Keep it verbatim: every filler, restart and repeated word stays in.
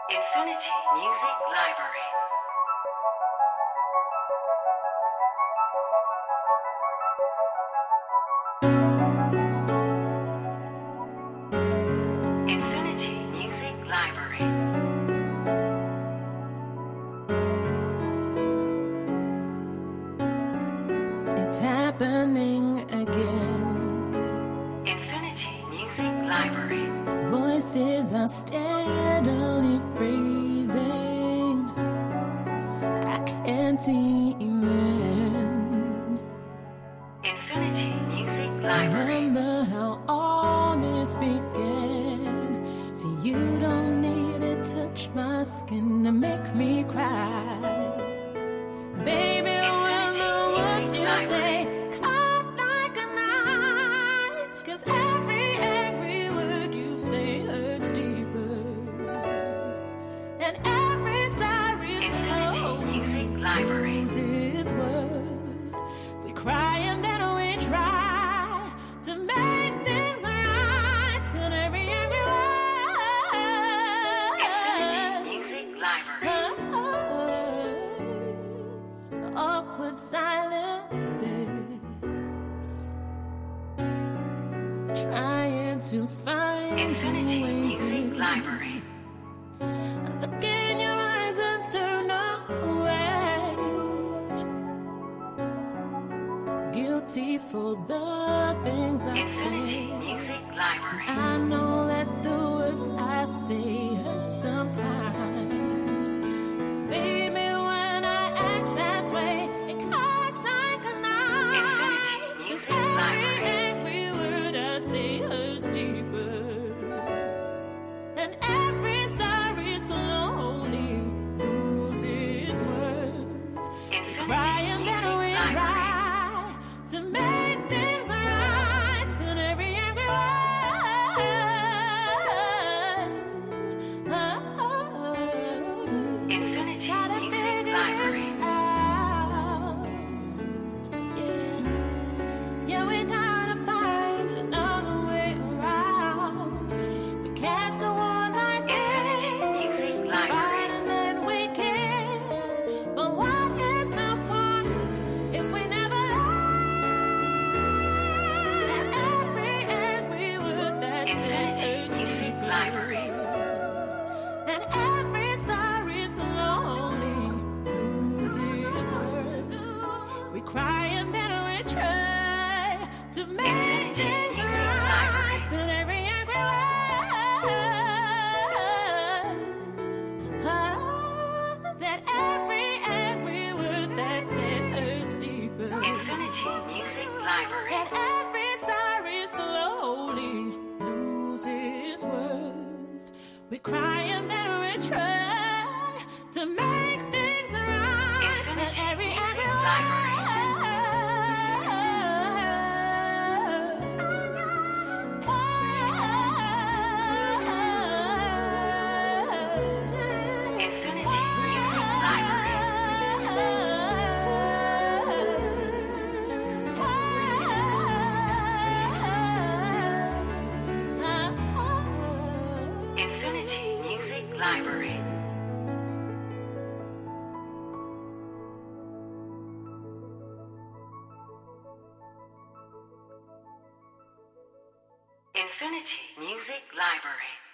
Infinity Music Library. Infinity Music Library. It's happening again. Infinity Music Library. Voices are steadily freezing. I can't even Infinity Music Library. remember how all this began. See, you don't need to touch my skin to make me cry. Baby, when the words you say cut like a knife, 'cause every, every word you say hurts deeper. And every sorry Infinity Music Library. loses worth. We cry and then we try to make things right, but every, every word Infinity Music Library. hurts. Awkward silences, trying to find Infinity your ways Music in. Library. Look in your eyes and turn away. Guilty for the things I Infinity say. Music Library. I know that the words I say hurt sometimes. Baby, when I act that way, it cuts like a knife. Infinity 'Cause Music every, Library. every word I say hurts deeper. And every sorry slowly loses worth. Infinity Cry and then Music we Library. try to make things right, but every, every word, oh, Infinity gotta Music figure Library. this out. Yeah, yeah, we gotta find another way around. We can't go on like Infinity this. Music We Library. fight and then we kiss, but what is the point if we never learn? And every, every word that's said Infinity hurts Music deeper. Library. And every story slowly loses worth. We cry and then we try to make Infinity things Music right, Library. but every, every word, oh, that every, every word that's said hurts deeper. Infinity Music Library. And every sorry slowly loses worth. We cry and then we try to make things right. Infinity But every, Music every Library. Infinity Music Library. Infinity Music Library. Infinity Music Library.